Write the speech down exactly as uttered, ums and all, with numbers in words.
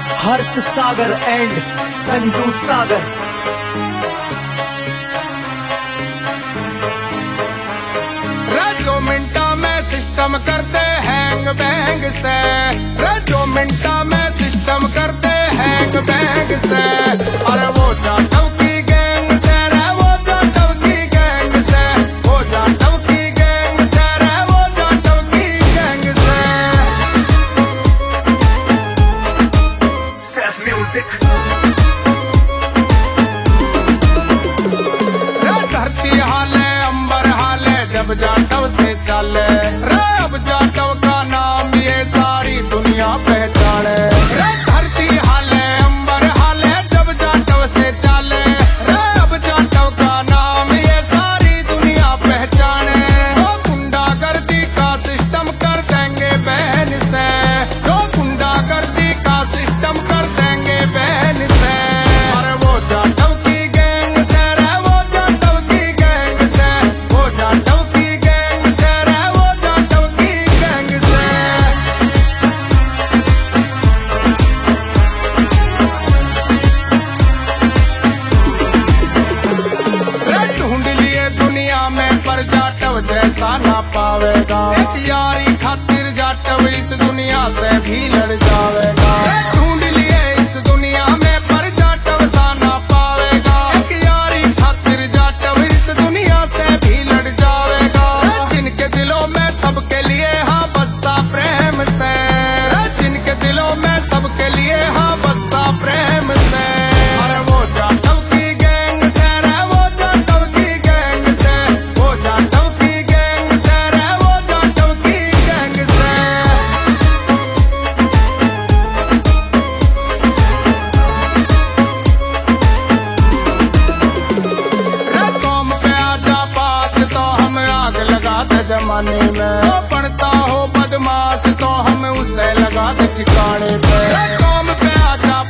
हर्ष सागर and Sanju सागर। जो मिनटा में system करते हैंग बैंग से, जो मिनटा में सिस्टम करते हैंग बैंग से। अरे वो जाटव की गैंग से रे, वो जाटव की गैंग से, वो जाटव की गैंग से रे, वो जाटव की गैंग से। Safe music. धरती हाले अंबर हाले जब जाटव से चले रे, अब जाटव का नाम ये सारी दुनिया पहचाने रे। धरती हाले अंबर हाले जब जाटव से चले रे, अब जाटव का नाम ये सारी दुनिया पहचाने। जो गुंडागर्दी का सिस्टम कर देंगे बहन से, जो गुंडागर्दी का सिस्टम कर देंगे बहन से। अरे वो जाटव की गैंग से रे, वो जाटव की गैंग से, वो जाटव की गैंग से रे, वो जाटव की गैंग से। रे ढूंढ लिए दुनिया में पर जाटव जैसा ना पावेगा। एक यारी खातिर जाटव इस दुनिया से भी लड़ जावेगा। रे ढूंढ लिए इस दुनिया में पर जाटव सा ना पावेगा। एक यारी खातिर जाटव इस दुनिया से भी लड़ जावेगा। रे जिनके दिलों में सबके लिए हाँ बसता प्रेम से, रे जिनके दिलों में सबके लिए हाँ बसता प्रेम से। अरे वो जाटव की गैंग से रे, वो जाटव की गैंग से, वो जाटव की गैंग से रे, वो जाटव की गैंग से। रे कौम पे आजा बात तो हम आग लगाते जमाने में, जो पढ़ता हो बदमाश तो हम उसे लगाते ठिकाने पे। रे कौम पे आजा